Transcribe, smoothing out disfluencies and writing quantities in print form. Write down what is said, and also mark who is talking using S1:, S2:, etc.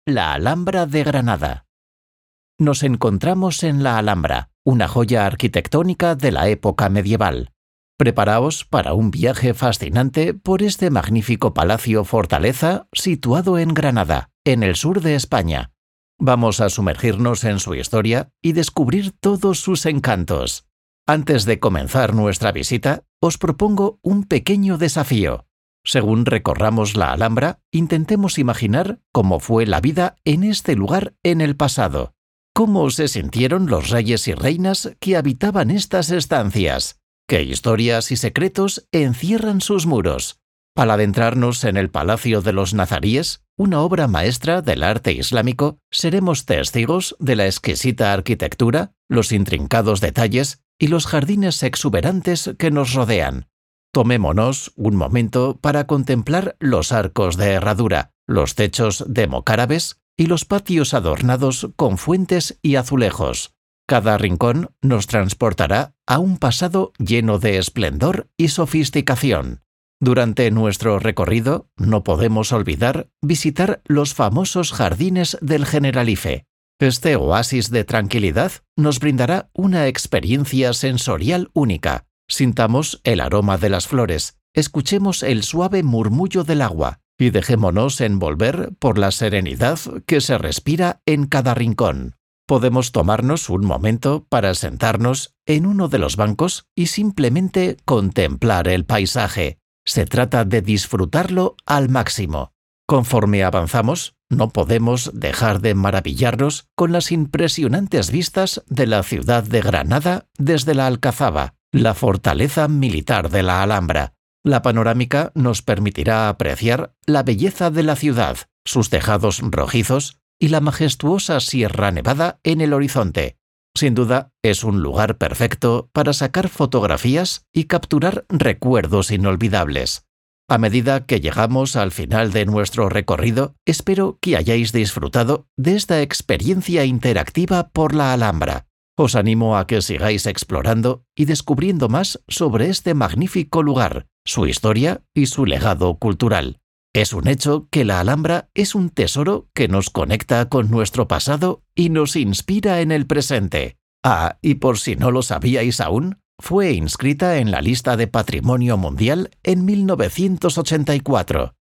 S1: la Alhambra de Granada. Nos encontramos en la Alhambra, una joya arquitectónica de la época medieval. Preparaos para un viaje fascinante por este magnífico palacio-fortaleza situado en Granada, en el sur de España. Vamos a sumergirnos en su historia y descubrir todos sus encantos. Antes de comenzar nuestra visita, os propongo un pequeño desafío. Según recorramos la Alhambra, intentemos imaginar cómo fue la vida en este lugar en el pasado. ¿Cómo se sintieron los reyes y reinas que habitaban estas estancias? ¿Qué historias y secretos encierran sus muros? Al adentrarnos en el Palacio de los Nazaríes, una obra maestra del arte islámico, seremos testigos de la exquisita arquitectura, los intrincados detalles y los jardines exuberantes que nos rodean. Tomémonos un momento para contemplar los arcos de herradura, los techos de mocárabes y los patios adornados con fuentes y azulejos. Cada rincón nos transportará a un pasado lleno de esplendor y sofisticación. Durante nuestro recorrido, no podemos olvidar visitar los famosos jardines del Generalife. Este oasis de tranquilidad nos brindará una experiencia sensorial única. Sintamos el aroma de las flores, escuchemos el suave murmullo del agua y dejémonos envolver por la serenidad que se respira en cada rincón. Podemos tomarnos un momento para sentarnos en uno de los bancos y simplemente contemplar el paisaje. Se trata de disfrutarlo al máximo. Conforme avanzamos, no podemos dejar de maravillarnos con las impresionantes vistas de la ciudad de Granada desde la Alcazaba, la fortaleza militar de la Alhambra. La panorámica nos permitirá apreciar la belleza de la ciudad, sus tejados rojizos y la majestuosa Sierra Nevada en el horizonte. Sin duda, es un lugar perfecto para sacar fotografías y capturar recuerdos inolvidables. A medida que llegamos al final de nuestro recorrido, espero que hayáis disfrutado de esta experiencia interactiva por la Alhambra. Os animo a que sigáis explorando y descubriendo más sobre este magnífico lugar, su historia y su legado cultural. Es un hecho que la Alhambra es un tesoro que nos conecta con nuestro pasado y nos inspira en el presente. Ah, y por si no lo sabíais aún, fue inscrita en la lista de Patrimonio Mundial en 1984.